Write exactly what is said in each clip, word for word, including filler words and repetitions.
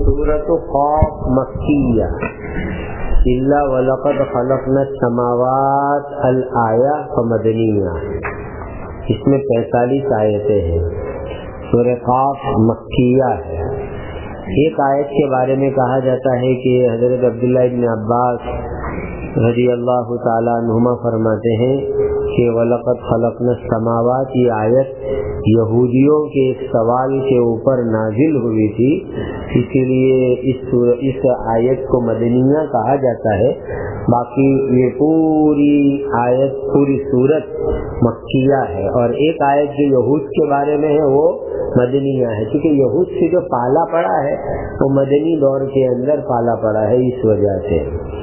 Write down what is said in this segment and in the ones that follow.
سورۃ قاف مکیہ الا ولقد خلقنا السماوات الآیہ مدنیہ، اس میں پینتالیس آیتیں ہیں. سورہ قاف مکیہ ہے. ایک آیت کے بارے میں کہا جاتا ہے کہ حضرت عبداللہ ابن عباس رضی اللہ تعالیٰ عنہما فرماتے ہیں کہ وَلَقَدْ خَلَقْنَا السَّمَاوَاتِ، یہ آیت یہودیوں کے ایک سوال کے اوپر نازل ہوئی تھی، اسی لیے اس اس آیت کو مدنیہ کہا جاتا ہے. باقی یہ پوری آیت پوری سورت مکیہ ہے. اور ایک آیت جو یہود کے بارے میں ہے وہ مدنیہ ہے، کیونکہ یہود سے جو پالا پڑا ہے وہ مدنی دور کے اندر پالا پڑا ہے. اس وجہ سے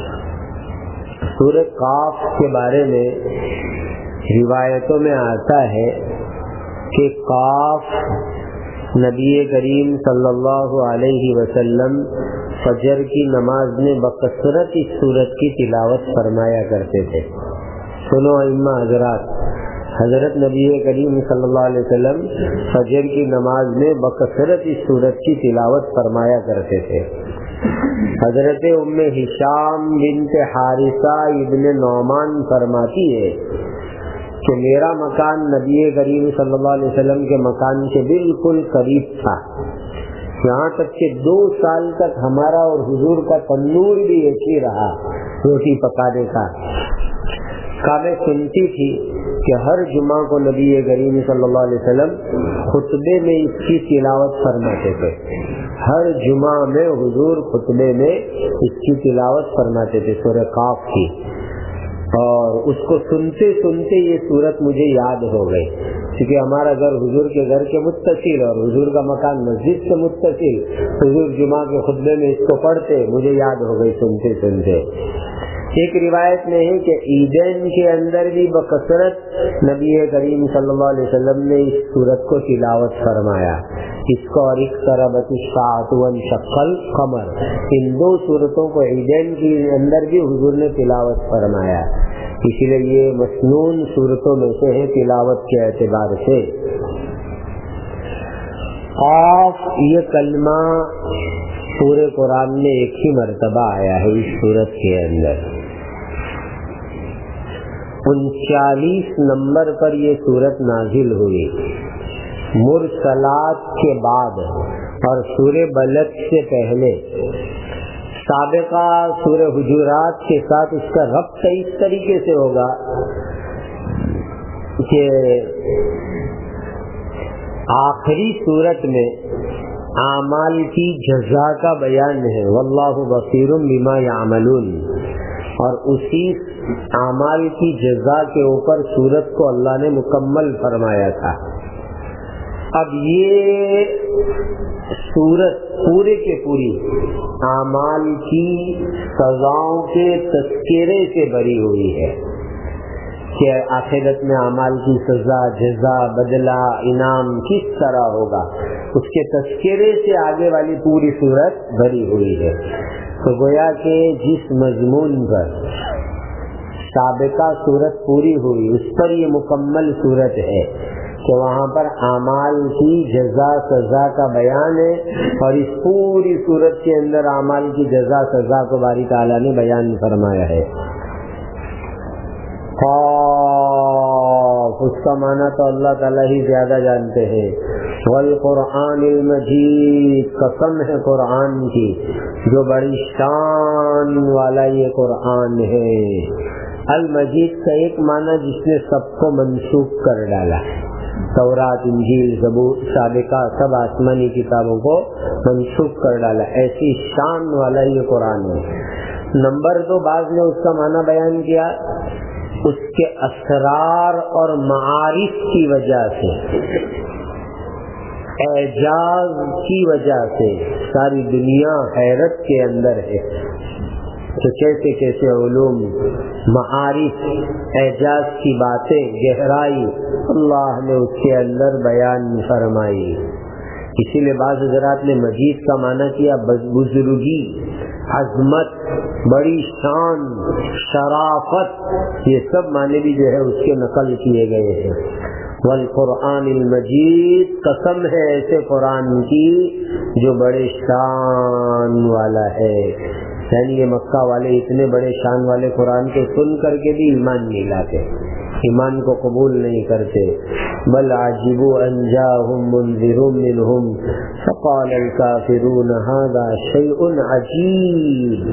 سورۃ قاف کے بارے میں روایتوں میں آتا ہے کہ قاف نبی کریم صلی اللہ علیہ وسلم فجر کی نماز میں بکثرت اس سورت کی تلاوت فرمایا کرتے تھے. سنو ائمہ حضرات، حضرت نبی کریم صلی اللہ علیہ وسلم فجر کی نماز میں بکثرت اس سورت کی تلاوت فرمایا کرتے تھے. حضرت ام ہشام بنت حارثہ ابن نعمان فرماتی ہے کہ میرا مکان نبی کریم صلی اللہ علیہ وسلم کے مکان کے بالکل قریب تھا، یہاں تک کہ دو سال تک ہمارا اور حضور کا تنور بھی ایک ہی رہا روٹی پکانے کا. میں سنتی تھی کہ ہر جمعہ کو نبی کریم صلی اللہ علیہ وسلم خطبے میں اس کی تلاوت فرماتے تھے. ہر جمعہ میں حضور خطبے میں اس کی تلاوت فرماتے تھے سورہ قاف کی. اور اس کو سنتے سنتے یہ سورت مجھے یاد ہو گئی، کیونکہ ہمارا گھر حضور کے گھر کے متصل اور حضور کا مکان مسجد سے متصل. حضور جمعہ کے خطبے میں اس کو پڑھتے، مجھے یاد ہو گئی سنتے سنتے. ایک روایت میں ہے کہ عیدین کے اندر بھی بکثرت نبی کریم صلی اللہ علیہ وسلم نے اس سورت کو تلاوت فرمایا. اس کو اور اقتربت الساعۃ وانشق القمر، ان دو سورتوں کو عیدین کے اندر بھی حضور نے تلاوت فرمایا. اسی لیے یہ مسنون سورتوں میں سے ہے تلاوت کے اعتبار سے. قاف یہ کلمہ پورے قرآن میں ایک ہی مرتبہ آیا ہے اس سورت کے اندر. انچالیس نمبر پر یہ سورت نازل ہوئی مرسلات کے بعد اور سورہ بلد سے پہلے. سابقہ سورہ حجرات کے ساتھ اس کا ربط اس طریقے سے ہوگا کہ آخری سورت میں اعمال کی جزا کا بیان ہے، واللہ بصیر بما یعملون، اور اسی اعمال کی جزا کے اوپر سورت کو اللہ نے مکمل فرمایا تھا. اب یہ سورت پورے کے پوری اعمال کی سزاؤں کے تذکرے سے بھری ہوئی ہے کہ آخرت میں اعمال کی سزا، جزا، بدلہ، انعام کس طرح ہوگا، اس کے تذکرے سے آگے والی پوری سورت بھری ہوئی ہے. تو گویا کہ جس مضمون پر سابقہ سورت پوری ہوئی اس پر یہ مکمل سورت ہے کہ وہاں پر اعمال کی جزا سزا کا بیان ہے، اور اس پوری سورت کے اندر اعمال کی جزا سزا کو باری تعالیٰ نے بیان فرمایا ہے. اس کا معنی تو اللہ تعالیٰ ہی زیادہ جانتے ہیں. والقرآن المجید، قسم ہے قرآن کی جو بڑی شان والا یہ قرآن ہے. المجید کا ایک معنی جس نے سب کو منسوخ کر ڈالا، تورات، انجیل، زبور، سابقہ سب آسمانی کتابوں کو منسوخ کر ڈالا، ایسی شان والا یہ قرآن ہے. نمبر دو، بعض نے اس کا معنی بیان کیا اس کے اسرار اور معارف کی وجہ سے، اعجاز کی وجہ سے ساری دنیا حیرت کے اندر ہے. تو کیسے کیسے علوم، معارف، اعجاز کی باتیں، گہرائی اللہ نے اس کے اندر بیان فرمائی. اسی لیے بعض حضرات نے مجید کا معنی کیا بزرگی، عظمت، بڑی شان، شرافت، یہ سب معنی بھی جو ہے اس کے نقل کیے گئے ہیں. والقرآن المجید، قسم ہے ایسے قرآن کی جو بڑے شان والا ہے. یعنی یہ مکہ والے اتنے بڑے شان والے قرآن کے سن کر کے بھی ایمان نہیں لاتے، ایمان کو قبول نہیں کرتے. بل عجبوا ان جاءهم منذر منهم فقال الكافرون هذا شيء عجیب.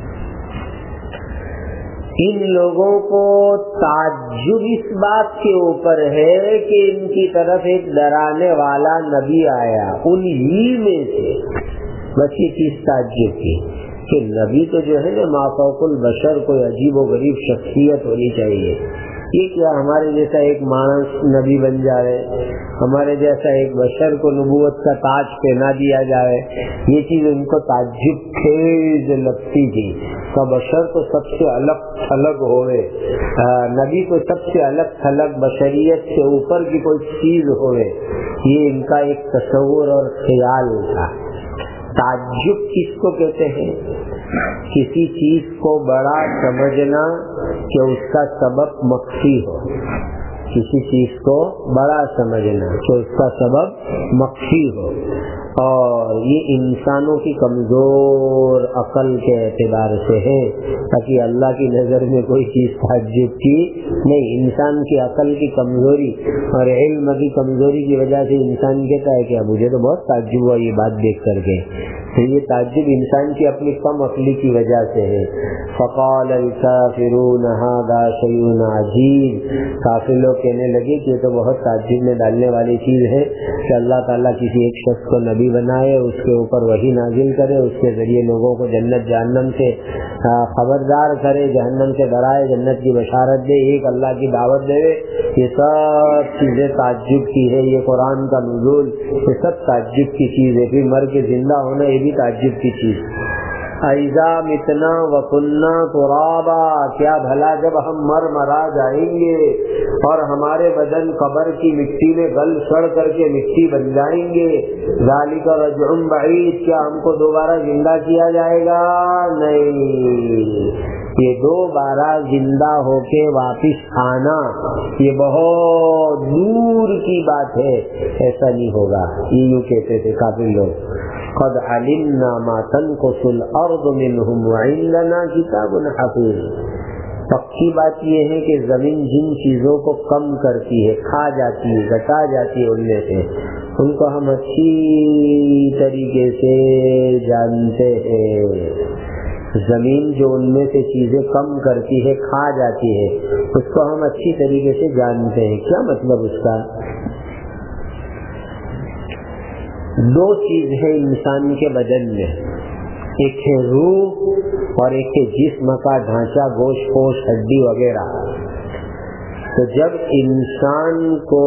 ان لوگوں کو تعجب اس بات کے اوپر ہے کہ ان کی طرف ایک ڈرانے والا نبی آیا انہی میں سے. بس یہ چیز تعجب کی کہ نبی تو جو ہے نا ما فوق البشر کوئی عجیب و غریب شخصیت ہونی چاہیے. یہ کیا ہمارے جیسا ایک مانس نبی بن جائے، ہمارے جیسا ایک بشر کو نبوت کا تاج پہنا دیا جائے، یہ چیز ان کو تعجب خیز لگتی تھی. تو بشر تو سب سے الگ تھلگ ہوئے، نبی کو سب سے الگ تھلگ بشریت سے اوپر کی کوئی چیز ہوئے، یہ ان کا ایک تصور اور خیال تھا. تعجب کس کو کہتے ہیں؟ کسی چیز کو بڑا سمجھنا کہ اس کا سبب مخفی ہو، کسی چیز کو بڑا سمجھنا کہ اس کا سبب مخفی ہو. اور یہ انسانوں کی کمزور عقل کے اعتبار سے ہے، تاکہ اللہ کی نظر میں کوئی چیز تعجب کی نہیں. انسان کی عقل کی کمزوری اور علم کی کمزوری کی وجہ سے انسان کہتا ہے کہ مجھے تو بہت تعجب ہوا یہ بات دیکھ کر کے. تو یہ تعجب انسان کی اپنی کم عقلی کی وجہ سے ہے. فقال الکافرون ھذا شیء عجیب. کافر لوگ کہنے لگے کہ یہ تو بہت تعجب میں ڈالنے والی چیز ہے کہ اللہ تعالیٰ کسی ایک شخص کو نبی بنائے، اس کے اوپر وحی نازل کرے، اس کے ذریعے لوگوں کو جنت جہنم سے خبردار کرے، جہنم سے ڈرائے، جنت کی بشارت دے، ایک اللہ کی دعوت دے. یہ سب چیزیں تعجب کی ہے. یہ قرآن کا نزول یہ سب تعجب کی چیز ہے. پھر مر کے زندہ ہونا یہ بھی تعجب کی چیز. اذا متنا وکنا ترابا، کیا بھلا جب ہم مر مرا جائیں گے اور ہمارے بدن قبر کی مٹی میں گل سڑ کر کے مٹی بن جائیں گے. ذالک رجع بعید، کیا ہم کو دوبارہ زندہ کیا جائے گا؟ نہیں. یہ دوبارہ زندہ ہو کے واپس آنا یہ بہت دور کی بات ہے، ایسا نہیں ہوگا. یہ یوں کہتے تھے کافر لوگ، قد علمنا ما تنقص الارض منهم وعندنا کتاب حفیظ. پکی بات یہ ہے کہ زمین جن چیزوں کو کم کرتی ہے، کھا جاتی ہے، گھٹا جاتی ہے، ان میں سے ان کو ہم اچھی طریقے سے جانتے ہیں. زمین جو ان میں سے چیزیں کم کرتی ہے، کھا جاتی ہے، اس کو ہم اچھی طریقے سے جانتے ہیں. کیا مطلب اس کا؟ دو چیز ہے انسان کے بدن میں، ایک ہے روح اور ایک ہے جسم کا ڈھانچہ، گوشت پوش ہڈی وغیرہ. تو جب انسان کو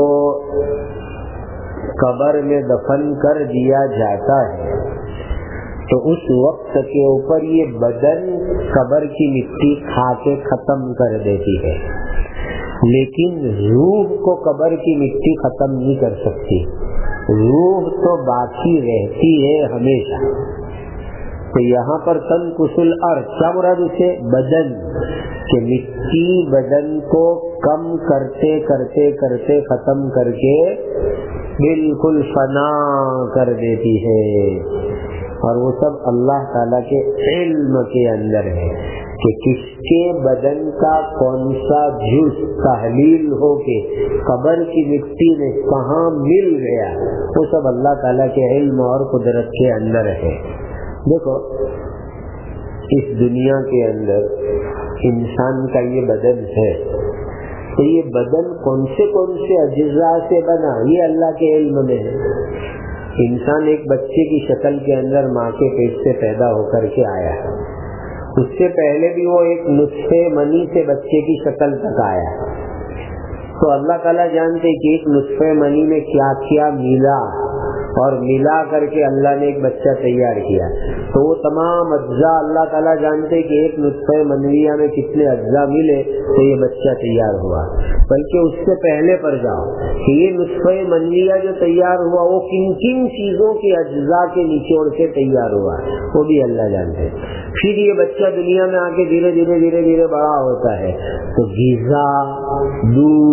قبر میں دفن کر دیا جاتا ہے تو اس وقت کے اوپر یہ بدن قبر کی مٹی کھا کے ختم کر دیتی ہے، لیکن روح کو قبر کی مٹی ختم نہیں کر سکتی. روح تو باقی رہتی ہے ہمیشہ. تو یہاں پر تنقص الارض کیا مراد اسے؟ بدن، کہ مٹی بدن کو کم کرتے کرتے کرتے ختم کر کے بالکل فنا کر دیتی ہے. اور وہ سب اللہ تعالیٰ کے علم کے اندر ہے کہ کس کے بدن کا کون سا جز تحلیل ہو کے قبر کی مٹی میں کہاں مل گیا، وہ سب اللہ تعالیٰ کے علم اور قدرت کے اندر ہے. دیکھو اس دنیا کے اندر انسان کا یہ بدن ہے، تو یہ بدن کون سے کون سے اجزاء سے بنا یہ اللہ کے علم میں ہے. انسان ایک بچے کی شکل کے اندر ماں کے پیٹ سے پیدا ہو کر کے آیا، اس سے پہلے بھی وہ ایک نطفے منی سے بچے کی شکل تک آیا. تو اللہ تعالیٰ جانتے کہ ایک نطفے منی میں کیا کیا ملا، اور ملا کر کے اللہ نے ایک بچہ تیار کیا. تو وہ تمام اجزاء اللہ تعالیٰ جانتے کہ ایک نطفہ منویہ میں کتنے اجزاء ملے تو یہ بچہ تیار ہوا. بلکہ اس سے پہلے پر جاؤ کہ یہ نطفہ منویہ جو تیار ہوا وہ کن کن چیزوں کے اجزاء کے نچوڑ سے تیار ہوا وہ بھی اللہ جانتے. پھر یہ بچہ دنیا میں آ کے دھیرے دھیرے دھیرے دھیرے بڑا ہوتا ہے تو غذا، دودھ،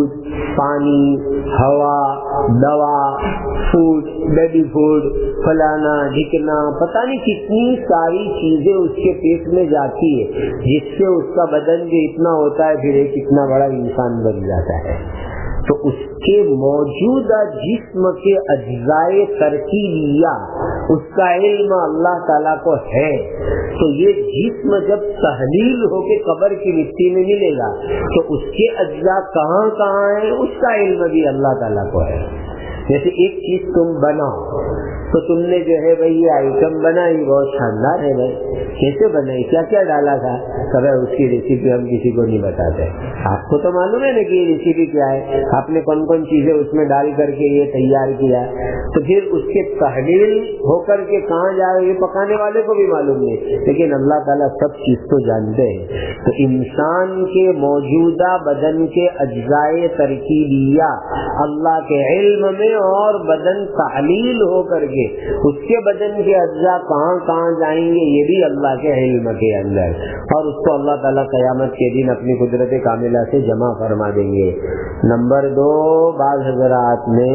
پانی، ہوا، دوا، فوڈ، بیبی فوڈ، فلانا ڈھکنا، پتہ نہیں کتنی ساری چیزیں اس کے پیٹ میں جاتی ہے، جس سے اس کا بدن جو اتنا ہوتا ہے پھر ایک اتنا بڑا انسان بن جاتا ہے. تو اس کے موجودہ جسم کے اجزائے ترکیبیہ اس کا علم اللہ تعالیٰ کو ہے. تو یہ جسم جب تحلیل ہو کے قبر کی مٹی میں ملے گا تو اس کے اجزاء کہاں کہاں ہیں اس کا علم بھی اللہ تعالیٰ کو ہے. جیسے ایک چیز تم بناؤ تو تم نے جو ہے بھائی یہ آئٹم بنائی، بہت شاندار ہے بھائی، کیسے بنائی، کیا کیا ڈالا تھا، کبھی اس کی ریسیپی ہم کسی کو نہیں بتاتے. آپ کو تو معلوم ہے نا کہ یہ ریسیپی کیا ہے، آپ نے کون کون چیزیں اس میں ڈال کر کے یہ تیار کیا، تو پھر اس کے تحلیل ہو کر کے کہاں جائے یہ پکانے والے کو بھی معلوم نہیں، لیکن اللہ تعالیٰ سب چیز تو جانتے ہیں. تو انسان کے موجودہ بدن کے اجزائے ترکیبیہ اللہ کے علم میں اور بدن تحلیل ہو کر کے اس کے بدن کے اجزاء کہاں کہاں جائیں گے یہ بھی اللہ کے علم کے اندر، اور اس کو اللہ تعالیٰ قیامت کے دن اپنی قدرت کاملہ سے جمع فرما دیں گے. نمبر دو، بعض حضرات نے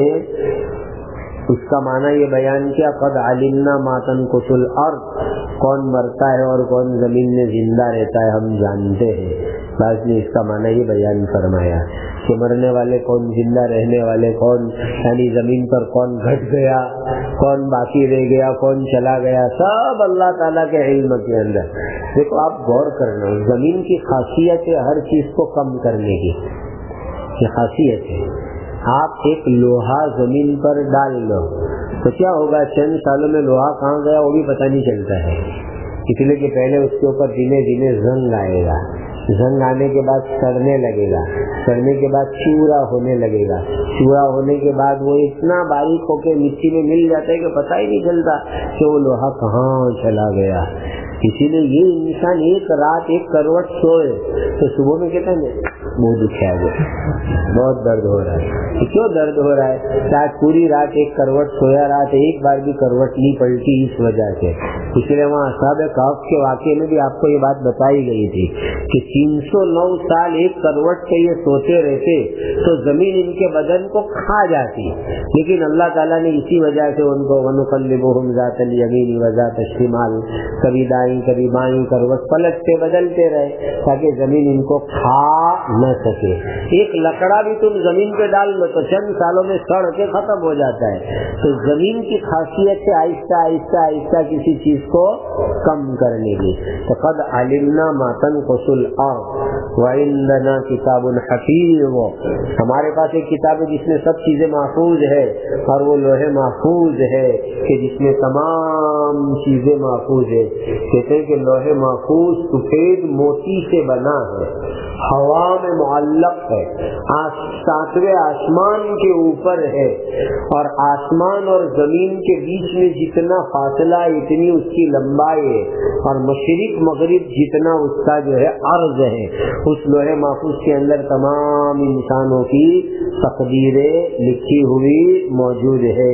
اس کا معنی یہ بیان کیا قد علمنا ما تنقص الارض، کون مرتا ہے اور کون زمین میں زندہ رہتا ہے ہم جانتے ہیں. بعض نے اس کا معنی یہ بیان فرمایا کہ مرنے والے کون، زندہ رہنے والے کون، یعنی زمین پر کون گھٹ گیا، کون باقی رہ گیا، کون چلا گیا، سب اللہ تعالیٰ کے علم کے اندر. دیکھو آپ غور کرنا، زمین کی خاصیت ہے ہر چیز کو کم کرنے کی، یہ خاصیت ہے. آپ ایک لوہا زمین پر ڈال لو تو کیا ہوگا، چند سالوں میں لوہا کہاں گیا وہ بھی پتہ نہیں چلتا ہے، اس لیے کہ پہلے اس کے اوپر دھیمے دھیمے زنگ آئے گا، زنگ آنے کے بعد سڑنے لگے گا، سڑنے کے بعد چورا ہونے لگے گا، چورا ہونے کے بعد وہ اتنا باریک ہو کے مٹی میں مل جاتا ہے کہ پتہ ہی نہیں چلتا کہ وہ لوہا کہاں چلا گیا. اسی لیے یہ انسان ایک رات ایک کروٹ سوئے تو صبح میں کہتا ہے منہ دکھا گیا، بہت درد ہو رہا ہے. کیوں درد ہو رہا ہے؟ شاید پوری رات ایک کروٹ سویا رہا تو ایک بار بھی کروٹ نہیں پلٹی اس وجہ سے. اس لیے وہاں اصحاب کہف کے واقعے میں بھی آپ کو یہ بات بتائی گئی تھی کہ تین سو نو سال ایک کروٹ سے یہ سوتے رہتے تو زمین ان کے بدن کو کھا جاتی، لیکن اللہ تعالیٰ نے اسی وجہ سے ان کو وَنُقَلِّبُهُمْ ذَاتَ الْيَمِينِ وَذَاتَ الشِّمَالِ، کبھی دائیں کبھی بائیں کروٹ پلٹتے بدلتے رہے تاکہ زمین ان کو کھا نہ سکے. ایک لکڑا بھی تم زمین پہ ڈال لو تو چند سالوں میں سڑ کے ختم ہو جاتا ہے. تو زمین کی خاصیت سے آہستہ آہستہ آہستہ کسی چیز کو کم کرنے کی. تو قد علمنا ما تنقص الارض وعندنا کتاب حفیظ، ہمارے پاس ایک کتاب ہے جس میں سب چیزیں محفوظ ہے، اور وہ لوح محفوظ ہے کہ جس میں تمام چیزیں محفوظ ہے. کہتے ہیں کہ لوح محفوظ سفید موتی سے بنا ہے، ہوا میں معلق ہے، ساتویں آسمان کے اوپر ہے، اور آسمان اور زمین کے بیچ میں جتنا فاصلہ اتنی اس کی لمبائی ہے، اور مشرق مغرب جتنا اس کا جو ہے عرض ہے. اس لوح محفوظ کے اندر تمام انسانوں کی تقدیریں لکھی ہوئی موجود ہے.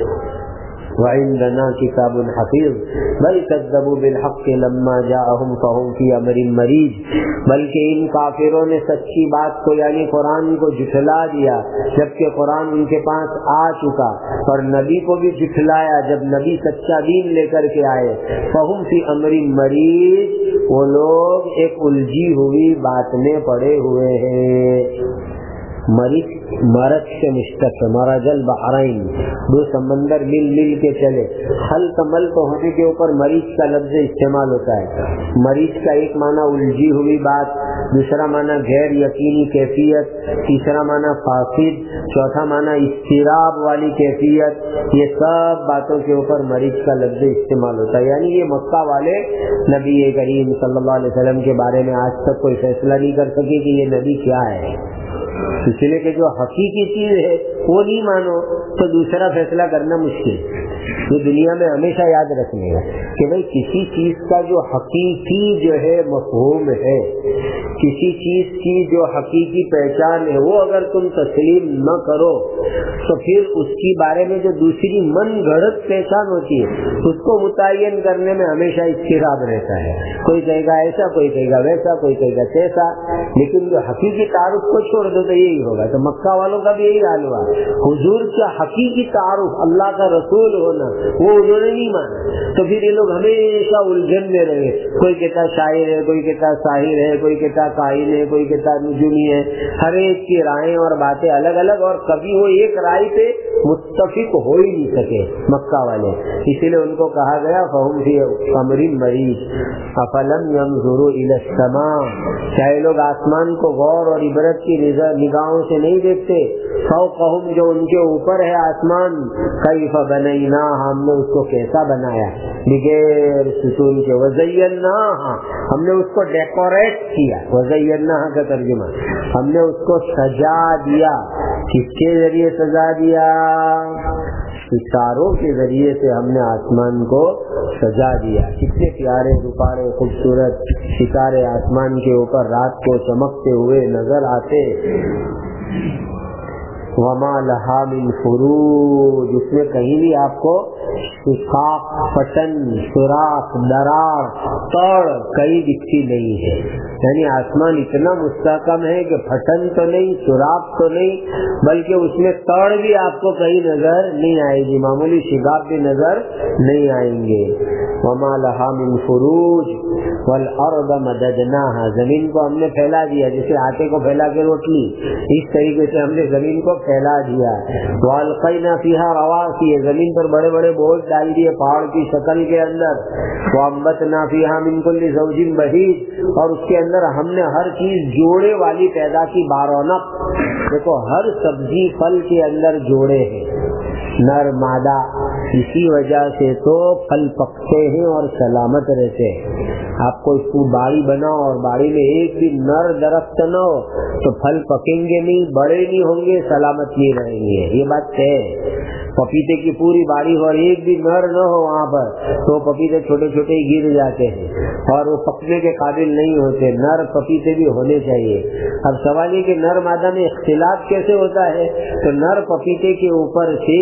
وعندنا کتاب حفیظ بل کذبوا بالحق لما جاءهم فهم في امر مریج، بلکہ ان کافروں نے سچی بات کو یعنی قرآن کو جھٹلا دیا جبکہ قرآن ان کے پاس آ چکا، اور نبی کو بھی جھٹلایا جب نبی سچا دین لے کر کے آئے. فهم في امر مریج، وہ لوگ ایک الجھی ہوئی بات میں پڑے ہوئے ہیں. مریض مرض سے مشتق ہے، مرج البحرین، دو سمندر مل مل کے چلے. خلط ملط ہونے کے اوپر مریض کا لفظ استعمال ہوتا ہے. مریض کا ایک معنی الجھی ہوئی بات، دوسرا معنی غیر یقینی کیفیت، تیسرا معنی فاسد، چوتھا معنی اضطراب والی کیفیت. یہ سب باتوں کے اوپر مریض کا لفظ استعمال ہوتا ہے. یعنی یہ مکہ والے نبی کریم صلی اللہ علیہ وسلم کے بارے میں آج تک کوئی فیصلہ نہیں کر سکے کہ یہ نبی کیا ہے. اس لیے کہ جو حقیقی چیز ہے وہ نہیں مانو تو دوسرا فیصلہ کرنا مشکل. یہ دنیا میں ہمیشہ یاد رکھنے گا کہ بھئی کسی چیز کا جو حقیقی جو ہے مفہوم ہے کسی چیز کی جو حقیقی پہچان ہے وہ اگر تم تسلیم نہ کرو تو پھر اس کی بارے میں جو دوسری من گھڑت پہچان ہوتی ہے اس کو متعین کرنے میں ہمیشہ اضطراب رہتا ہے. کوئی کہے گا ایسا, کوئی کہے گا ویسا, کوئی کہے گا تیسا, لیکن جو حقیقی تعارف کو چھوڑ دو تو یہی ہوگا. تو مکہ والوں کا بھی یہی حال ہوا. حضور کا حقیقی تعارف اللہ کا رسول ہونا وہ انہوں نے نہیں مانا, تو پھر یہ لوگ ہمیشہ الجھن میں رہے. کوئی کہتا شاعر ہے, کوئی کہتا ساحر ہے, کوئی کہتا کاہن ہے, کوئی کہتا نجومی ہے. ہر ایک کی رائیں اور باتیں الگ الگ, اور کبھی وہ ایک رائے پہ متفق ہو ہی نہیں سکے مکہ والے. اسی لیے ان کو کہا گیا فہم فی امر مریض افلم ینظروا الی السماء, کیا یہ لوگ آسمان کو غور اور عبرت کی نگاہوں سے نہیں دیکھتے؟ فوقہم, جو ان کے اوپر ہے آسمان, کیف بنیناہ, ہم نے اس کو کیسا بنایا بغیر ستون کے, وزیناہ, ہم نے اس کو ڈیکوریٹ کیا. وزیناہ کا ترجمہ, ہم نے اس کو سجا دیا. کس کے ذریعے سجا دیا؟ ستاروں کے ذریعے سے ہم نے آسمان کو سجا دیا. کتنے پیارے روپارے خوبصورت ستارے آسمان کے اوپر رات کو چمکتے ہوئے نظر آتے. وما لہا من فروج, اس میں کہیں بھی آپ کو شقاق, پٹن, سوراخ, درار, توڑ کہیں دکھتی نہیں ہے. یعنی آسمان اتنا مستحکم ہے کہ پھٹن تو نہیں, سوراخ تو نہیں, بلکہ اس میں توڑ بھی آپ کو کہیں نظر نہیں آئے گی, معمولی شگاف بھی نظر نہیں آئیں گے. وما لہا من فروج والارض مددناها, زمین کو ہم نے پھیلا دیا جیسے آٹے کو پھیلا کے روٹلی, اس طریقے سے ہم نے زمین کو پھیلا دیا. والقینا فیہا رواسی, زمین پر بڑے بڑے بوجھ ڈال دیے پہاڑ کی شکل کے اندر. وانبتنا فیہا من کل زوج بہیج, اور اس کے اندر ہم نے ہر چیز جوڑے والی پیدا کی. بارونق, دیکھو ہر سبزی پھل کے اندر جوڑے ہیں, نر مادہ, اسی وجہ سے تو پھل پکتے ہیں اور سلامت رہتے ہیں. آپ کو اس کو باڑی بناؤ اور باڑی میں ایک بھی نر درخت نہ ہو تو پھل پکیں گے نہیں, بڑے نہیں ہوں گے, سلامت نہیں رہیں گے. یہ بات ہے. پپیتے کی پوری باڑی ہو اور ایک بھی نر نہ ہو وہاں پر تو پپیتے چھوٹے چھوٹے ہی گر جاتے ہیں اور وہ پکنے کے قابل نہیں ہوتے. نر پپیتے بھی ہونے چاہیے. اب سوال یہ کہ نر مادہ میں اختلاف کیسے ہوتا ہے؟ تو نر پپیتے کے اوپر سے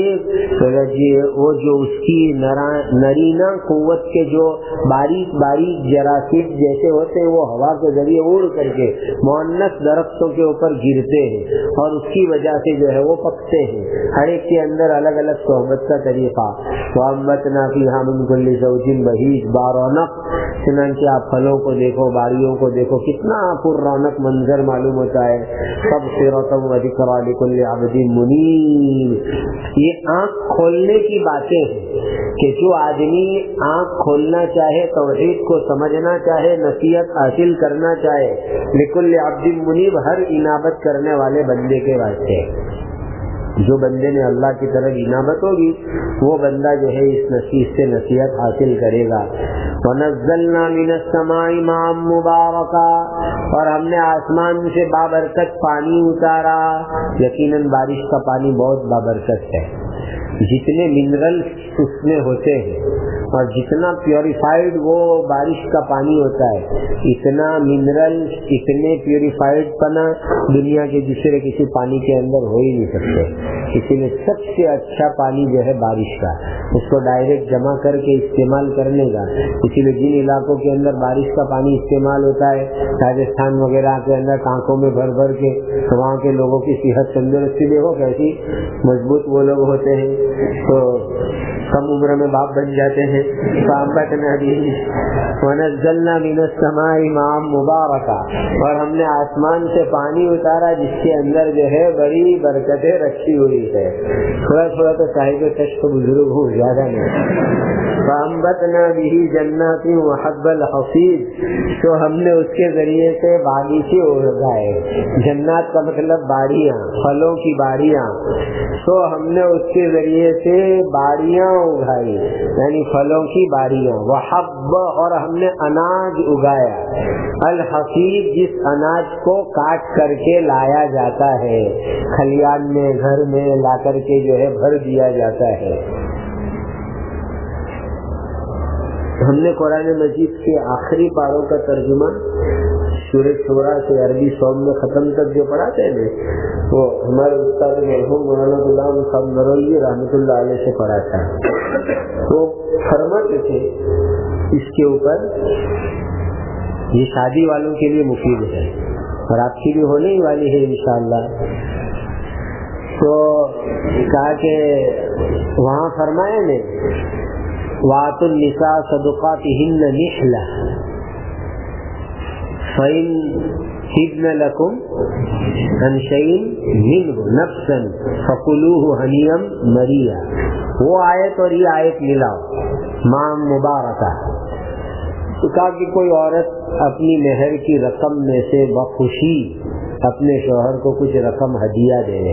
وہ جو اس کی نرینا قوت کے جو باریک باریک جراثیم جیسے ہوتے ہیں وہ ہوا کے ذریعے اڑ کر کے مؤنث درختوں کے اوپر گرتے ہیں اور اس کی وجہ سے جو ہے وہ پکتے ہیں. ہر ایک کے اندر الگ الگ صحبت کا طریقہ. وانبتنا فیہا من کل زوج بہیج بارونق, چنانچہ آپ پھلوں کو دیکھو, باڑیوں کو دیکھو, کتنا پر رونق منظر معلوم ہوتا ہے. تبصرۃ و ذکریٰ لکل عبد منیب, یہ آنکھ کھولنے کی باتیں ہیں کہ جو آدمی آنکھ کھولنا چاہے, توحید کو سمجھنا چاہے, نصیحت حاصل کرنا چاہے, لکل عبد منیب, ہر انابت کرنے والے بندے کے واسطے. جو بندے نے اللہ کی طرف انابت ہوگی وہ بندہ جو ہے اس نصیحت سے نصیحت حاصل کرے گا. وَنَزَّلْنَا مِنَ السَّمَاءِ مَاءً مُبَارَكًا, اور ہم نے آسمان سے بابرکت پانی اتارا. یقیناً بارش کا پانی بہت بابرکت ہے. جتنے منرلز اس میں ہوتے ہیں اور جتنا پیوریفائڈ وہ بارش کا پانی ہوتا ہے, اتنا منرل, اتنے پیوریفائڈ پنا دنیا کے دوسرے کسی پانی کے اندر ہو ہی نہیں سکتے. اسی لیے سب سے اچھا پانی جو ہے بارش کا, اس کو ڈائریکٹ جمع کر کے استعمال کرنے کا. اسی لیے جن علاقوں کے اندر بارش کا پانی استعمال ہوتا ہے, راجستھان وغیرہ کے اندر ٹانکوں میں بھر بھر کے, تو وہاں کے لوگوں کی صحت تندرستی دیکھو کیسی مضبوط وہ لوگ ہوتے ہیں, تو کم عمر میں باپ بن جاتے ہیں. وَنَزَّلْنَا مِنَ السَّمَاءِ مَاءً مُبَارَكًا, اور ہم نے آسمان سے پانی اتارا جس کے اندر جو ہے بڑی برکتیں رکھی ہوئی ہے. تھوڑا تھوڑا تو صاحب کشف بزرگ ہوں, زیادہ نہیں. فَأَنبَتْنَا بِهِ جَنَّاتٍ وَحَبَّ الْحَصِيدِ, تو ہم نے اس کے ذریعے سے باغیچے اگائے. جنات کا مطلب باڑیاں, پھلوں کی باڑیاں. تو ہم نے اس کے ذریعے سے باڑیاں اگائی, یعنی پھلوں کی باڑیاں. وحب, اور ہم نے اناج اگایا. الحصید, جس اناج کو کاٹ کر کے لایا جاتا ہے, کھلیان میں گھر میں لا کر کے جو ہے بھر دیا جاتا ہے. ہم نے قرآن مجید کے آخری پاروں کا ترجمہ سورہ شورا سے عربی سوم میں ختم تک جو پڑھاتے ہیں وہ ہمارے استاد مرحوم مولانا غلام صاحب نروی رحمۃ اللہ علیہ سے پڑھاتا ہے. تو فرماتے تھے اس کے اوپر یہ شادی والوں کے لیے مفید ہے اور آپ کی بھی ہونے ہی والی ہے انشاءاللہ. تو کہا کہ وہاں فرمایا نے وَآتُوا النِّسَاءَ صَدُقَاتِهِنَّ نِحْلَةً فَإِنْ حِبْنَ لَكُمْ عَنْ شَيْءٍ مِّنْهُ نَفْسًا فَكُلُوهُ هَنِيًّا مَرِيًّا. وہ آیت اور یہ آیت ملاؤ ماں مبارکہ. تو کہا کہ کوئی عورت اپنی مہر کی رقم میں سے بخوشی اپنے شوہر کو کچھ رقم ہدیہ دے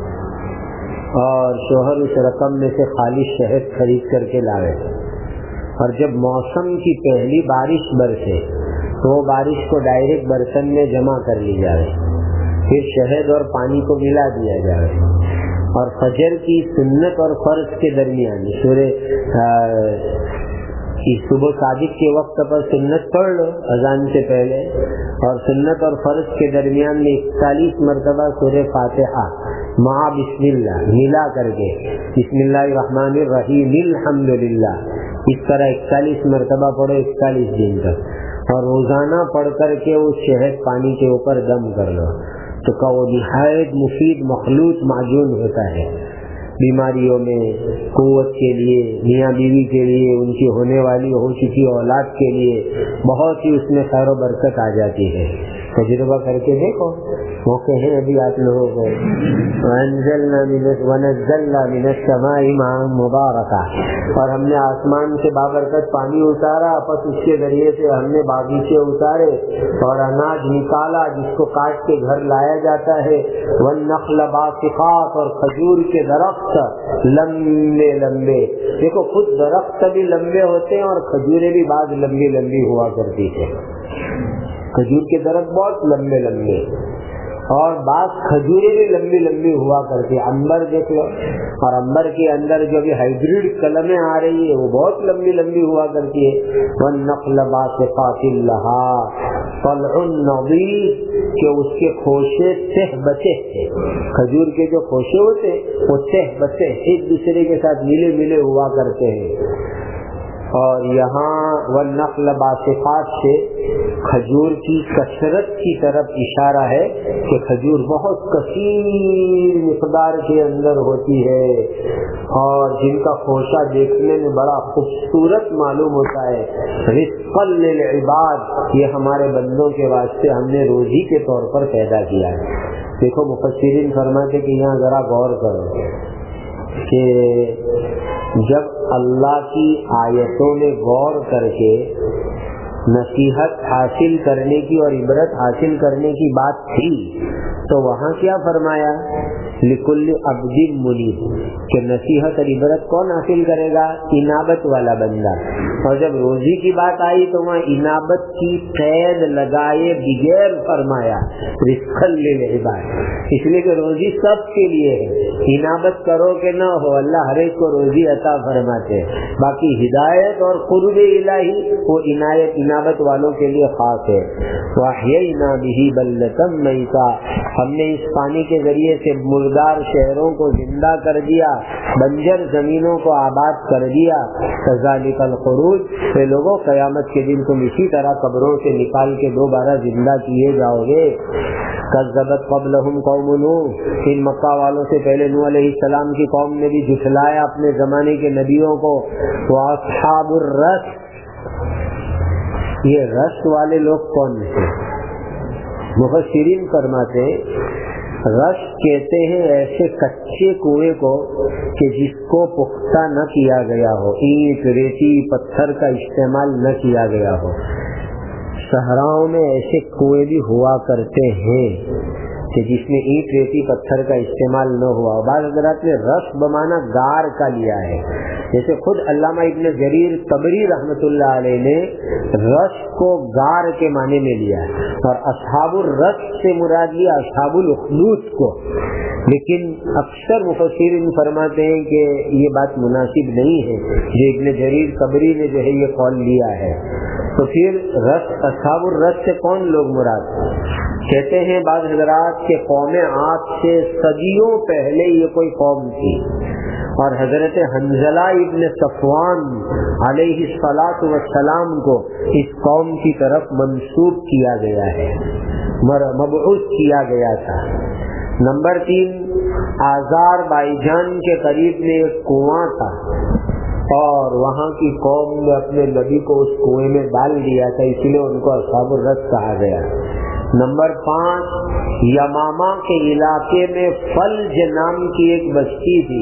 اور شوہر اس رقم میں سے خالص شہد خرید کر کے لاوے اور جب موسم کی پہلی بارش برسے تو وہ بارش کو ڈائریکٹ برتن میں جمع کر لی جائے, پھر شہد اور پانی کو ملا دیا جائے اور فجر کی سنت اور فرض کے درمیان سورہ صبح صادق کے وقت پر سنت پڑھ لو اذان سے پہلے اور سنت اور فرض کے درمیان میں اکتالیس مرتبہ سورہ فاتحہ مع بسم اللہ ملا کر کے بسم اللہ الرحمن الرحیم الحمدللہ اس طرح اکتالیس مرتبہ پڑھو اکتالیس دن تک اور روزانہ پڑھ کر کے اس شہد پانی کے اوپر دم کر لو. تو کا وہ نہایت مفید مخلوط معجون ہوتا ہے بیماریوں میں, قوت کے لیے, میاں بیوی کے لیے, ان کی ہونے والی ہو چکی اولاد کے لیے بہت ہی اس میں خیر و برکت آ جاتی ہے. تجربہ کر کے دیکھو, موقع ہے ابھی آپ لوگوں کو. وَأَنزَلْنَا وَنَزَّلْنَا مِنَ السَّمَاءِ مَاءً مُبَارَكًا, اور ہم نے آسمان سے بابرکت پانی اتارا, پس اس کے ذریعے سے ہم نے باغیچے اتارے اور اناج نکالا جس کو کاٹ کے گھر لایا جاتا ہے. وَالنَّخْلَ بَاسِقَاتٍ, اور کھجور کے درخت لمبے لمبے. دیکھو خود درخت بھی لمبے ہوتے ہیں اور کھجوریں بھی بعض لمبی لمبی ہوا کرتی ہے. کھجور کے درخت بہت لمبے لمبے اور بعض کھجوریں بھی لمبی لمبی ہوا کرتی ہے. انبر دیکھ لو, اور انبر کے اندر جو بھی ہائیبریڈ قلمیں آ رہی ہے وہ بہت لمبی لمبی ہوا کرتی ہے. وَالنَّخْلَ بَاسِقَاتٍ لَهَا طَلْعٌ نَضِيدٌ, کہ اس کے خوشے تہ بتہ تھے. کھجور کے جو خوشے ہوتے وہ تہ بتہ ایک دوسرے کے ساتھ ملے ملے ہوا کرتے ہیں. اور یہاں وَالنَّخْلَ بَاسِقَاتٍ سے کھجور کی کثرت کی طرف اشارہ ہے کہ کھجور بہت کثیر مقدار کے اندر ہوتی ہے اور جن کا خوشہ دیکھنے میں بڑا خوبصورت معلوم ہوتا ہے. رزقا للعباد, یہ ہمارے بندوں کے واسطے ہم نے روزی کے طور پر پیدا کیا ہے. دیکھو مفسرین فرماتے کہ یہاں ذرا غور کرو کہ جب اللہ کی آیتوں میں غور کر کے نصیحت حاصل کرنے کی اور عبرت حاصل کرنے کی بات تھی تو وہاں کیا فرمایا لکل عبد منیب, کہ نصیحت اور عبرت کون حاصل کرے گا؟ انابت والا بندہ. اور جب روزی کی بات آئی تو وہاں انابت کی قید لگائے بغیر فرمایا رزقا للعباد, اس لیے کہ روزی سب کے لیے ہے. انابت کرو کہ نہ ہو, اللہ ہر ایک کو روزی عطا فرماتے. باقی ہدایت اور قرب الہی وہ عنایت انابت والوں کے لیے خاص ہے. وَأَحْيَيْنَا بِهِ بَلْدَةً مَيْتًا, ہم نے اس پانی کے ذریعے سے مردار شہروں کو زندہ کر دیا, بنجر زمینوں کو آباد کر دیا. كَذَلِكَ الْخُرُوجُ, اے لوگوں قیامت کے دن تم اسی طرح قبروں سے نکال کے دوبارہ زندہ کیے جاؤ گے. كَذَّبَتْ قَبْلَهُمْ قَوْمُ نُوحٍ, ان مکہ والوں سے پہلے نوح علیہ السلام کی قوم نے بھی جھٹلایا اپنے زمانے کے نبیوں کو. وَأَصْحَابُ الرَّسِّ, یہ رس والے لوگ کون ہیں؟ مفسرین فرماتے رس کہتے ہیں ایسے کچے کنویں کو کہ جس کو پختہ نہ کیا گیا ہو, اینٹ ریتی پتھر کا استعمال نہ کیا گیا ہو. صحراؤں میں ایسے کنویں بھی ہوا کرتے ہیں کہ جس میں اینٹ ریتی پتھر کا استعمال نہ ہوا. بعض حضرات نے رس بمانا گار کا لیا ہے, جیسے خود علامہ ابن جریر طبری رحمۃ اللہ علیہ نے رس کو گار کے معنی میں لیا ہے اور اصحاب الرس سے مراد لیا اصحاب الاخدود کو. لیکن اکثر مفسرین فرماتے ہیں کہ یہ بات مناسب نہیں ہے جو ابن جریر طبری نے جو ہے یہ قول لیا ہے. تو پھر رس اصحاب الرس سے کون لوگ مراد؟ کہتے ہیں بعض حضرات کہ قوم عاد سے صدیوں پہلے یہ کوئی قوم تھی، اور حضرت حنظلہ ابن صفوان علیہ الصلاۃ والسلام کو اس قوم کی طرف منسوب کیا گیا ہے، مبعوث کیا گیا تھا۔ نمبر تین، آذار بائیجان کے قریب میں ایک کنواں تھا اور وہاں کی قوم نے اپنے نبی کو اس کنویں میں ڈال دیا تھا، اس لیے ان کو اصحاب الرس کہا گیا۔ نمبر پانچ، یمامہ کے علاقے میں فلج نام کی ایک بستی تھی،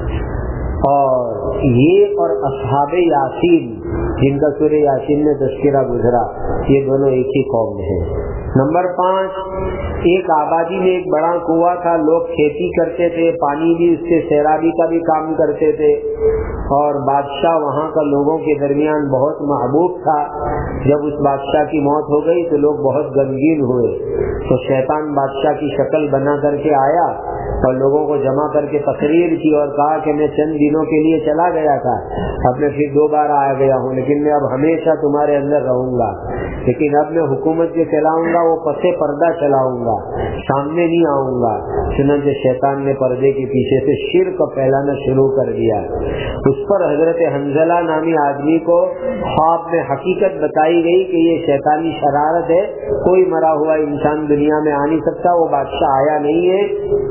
اور یہ اور اصحاب یاسین جن کا سورہ یاسین میں تذکرہ گزرا، یہ دونوں ایک ہی قوم ہیں۔ نمبر پانچ، ایک آبادی میں ایک بڑا کنواں تھا، لوگ کھیتی کرتے تھے، پانی بھی اس سے سیرابی کا بھی کام کرتے تھے، اور بادشاہ وہاں کا لوگوں کے درمیان بہت محبوب تھا۔ جب اس بادشاہ کی موت ہو گئی تو لوگ بہت غمگین ہوئے، تو شیطان بادشاہ کی شکل بنا کر کے آیا اور لوگوں کو جمع کر کے تقریر کی اور کہا کہ میں چند دنوں کے لیے چلا گیا تھا، اب میں پھر دو بار آ گیا ہوں، لیکن میں اب ہمیشہ تمہارے اندر رہوں گا، لیکن اب میں حکومت جو چلاؤں گا وہ پس پردہ چلاؤں گا، سامنے نہیں آؤں گا۔ چنانچہ شیطان نے پردے کے پیچھے سے شرک پھیلانا شروع کر دیا۔ اس پر حضرت حنظلہ نامی آدمی کو خواب میں حقیقت بتائی گئی کہ یہ شیطانی شرارت ہے، کوئی مرا ہوا انسان دنیا میں آ نہیں سکتا، وہ بادشاہ آیا نہیں ہے،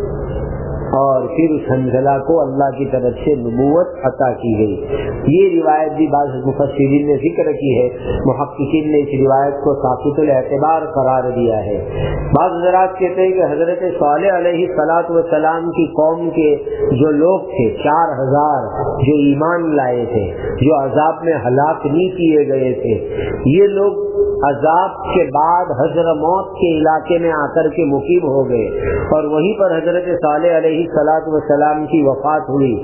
اور پھر اس حنظلہ کو اللہ کی طرف سے نبوت عطا کی گئی۔ یہ روایت بھی بعض مفسرین نے ذکر کی ہے، محققین نے اس روایت کو ثابت الاعتبار قرار دیا ہے۔ بعض حضرات کہتے ہیں کہ حضرت صالح علیہ الصلاۃ والسلام کی قوم کے جو لوگ تھے، چار ہزار جو ایمان لائے تھے، جو عذاب میں ہلاک نہیں کیے گئے تھے، یہ لوگ عذاب کے بعد حضرت موت کے علاقے میں آ کر کے مقیم ہو گئے، اور وہیں پر حضرت صالح علیہ الصلاۃ والسلام کی وفات ہوئی،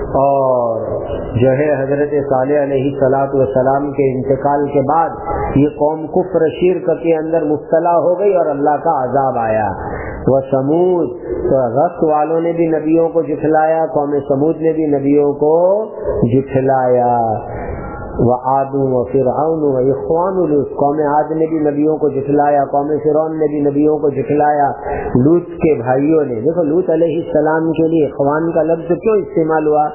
اور جو ہے حضرت صالح علیہ الصلاۃ والسلام کے انتقال کے بعد یہ قوم کفر شرک کے اندر مبتلا ہو گئی اور اللہ کا عذاب آیا۔ وہ سمود، تو رس والوں نے بھی نبیوں کو جھٹلایا، قوم سمود نے بھی نبیوں کو جھٹلایا۔ وعاد وفرعون واخوان لوط، قوم عاد نے بھی نبیوں کو جھٹلایا، قوم فرعون نے بھی نبیوں کو جھٹلایا، لوط کے بھائیوں نے۔ دیکھو لوط علیہ السلام کے لیے اخوان کا لفظ کیوں استعمال ہوا؟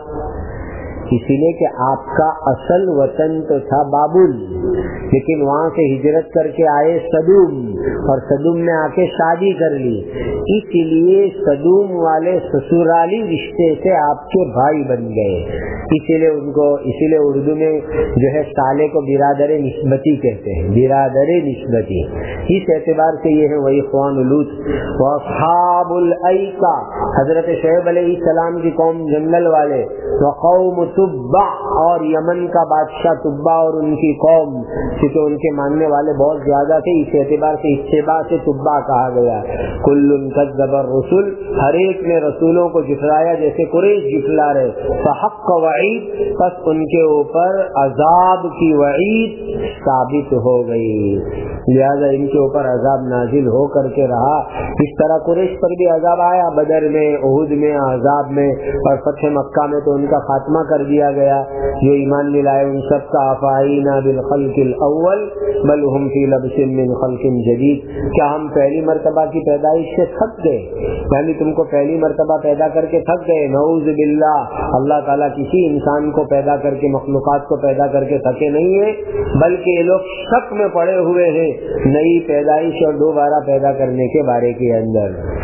اسی لیے کہ آپ کا اصل وطن تو تھا بابل، لیکن وہاں سے ہجرت کر کے آئے سدوم، اور سدوم میں آ کے شادی کر لی، اسی لیے سدوم والے سسرالی رشتے سے آپ کے بھائی بن گئے، اسی لیے ان کو اسی لیے اردو میں جو ہے سالے کو برادر نسبتی کہتے ہیں، برادر نسبتی۔ اس اعتبار سے یہ ہے وہی اخوان لوط۔ واصحاب الایکہ، حضرت شعیب علیہ السلام کی قوم جنگل والے، وقوم تبع، اور یمن کا بادشاہ تبع اور ان کی قوم، کیونکہ ان کے ماننے والے بہت زیادہ تھے، اس اعتبار سے اتباع سے تبع کہا گیا۔ کل کذب الرسل، ہر ایک نے رسولوں کو جھٹلایا جیسے قریش جھٹلا رہے، فحق وعید، پس ان کے اوپر عذاب کی وعید ثابت ہو گئی، لہذا ان کے اوپر عذاب نازل ہو کر کے رہا۔ اس طرح قریش پر بھی عذاب آیا، بدر میں، احد میں، احزاب میں، اور فتح مکہ میں تو ان کا خاتمہ کر دیا گیا۔ جو ایمان نہیں لائے ان سب کا افائینا بالخلق الاول بل ہم فی لبس من خلق جدید، کیا ہم پہلی مرتبہ کی پیدائش سے تھک گئے؟ یعنی تم کو پہلی مرتبہ پیدا کر کے تھک گئے؟ نعوذ باللہ، اللہ تعالیٰ کسی انسان کو پیدا کر کے، مخلوقات کو پیدا کر کے تھکے نہیں ہیں، بلکہ یہ لوگ شک میں پڑے ہوئے ہیں نئی پیدائش اور دوبارہ پیدا کرنے کے بارے کے اندر۔